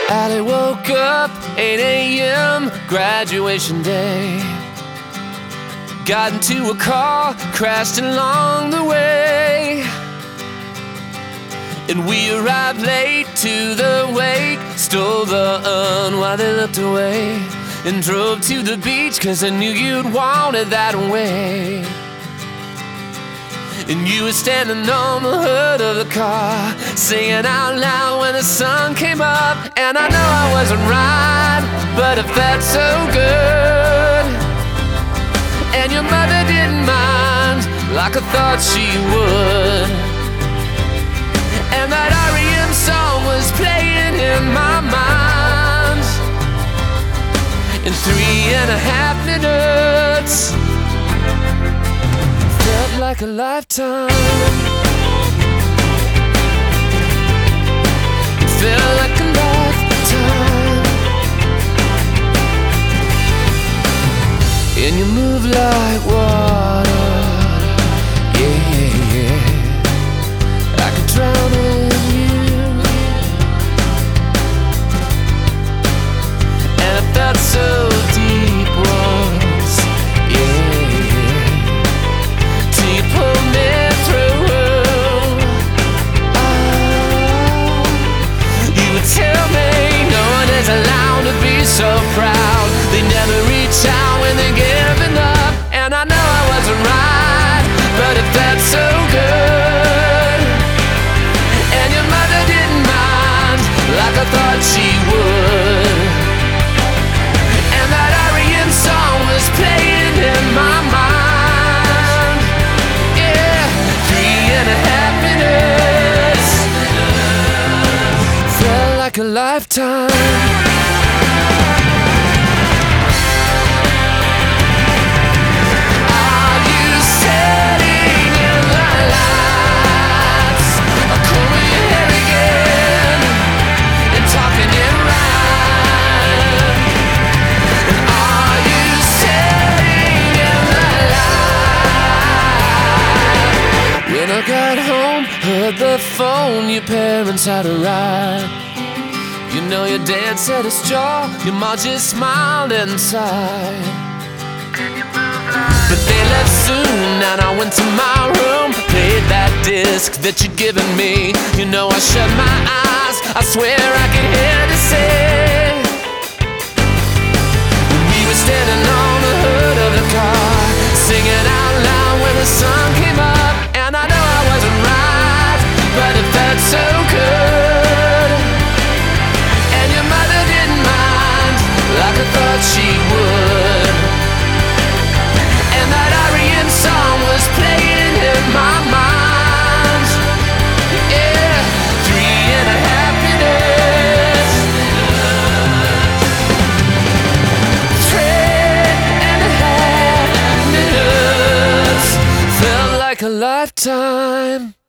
Allie woke up 8 a.m. graduation day. Got into a car, crashed along the way, and we arrived late to the wake. Stole the urn while they looked away, and drove to the beach 'cause I knew you'd want it that way. And you were standing on the hood of the car, singing out loud when the sun came up. And I know I wasn't right, but it felt so good. And your mother didn't mind, like I thought she would. And that R.E.M. song was playing in my mind. In 3.5 minutes, felt like a lifetime. Felt like a lifetime. And you move like water, yeah, yeah, yeah. I could drown in you. And it felt so deep once, yeah, yeah. Till you pulled me through. Oh, you would tell me no one is allowed to be so proud. They never reach out when they're giving up. And I know I wasn't right, but it felt so good. And your mother didn't mind, like I thought she would. And that R.E.M. song was playing in my mind. Yeah, 3.5 minutes, felt like a lifetime. When I got home, heard the phone, your parents had arrived. You know your dad set his jaw, your mom just smiled inside. But they left soon and I went to my room, played that disc that you'd given me. You know I shut my eyes, I swear I could hear the say. We were standing on the hood of the car, singing out loud when the sun came up. And I know I wasn't right, but it felt so good. And your mother didn't mind, like I thought she would. And that R.E.M. song was playing in my mind. Yeah, 3.5 minutes. 3.5 minutes, felt like a lifetime.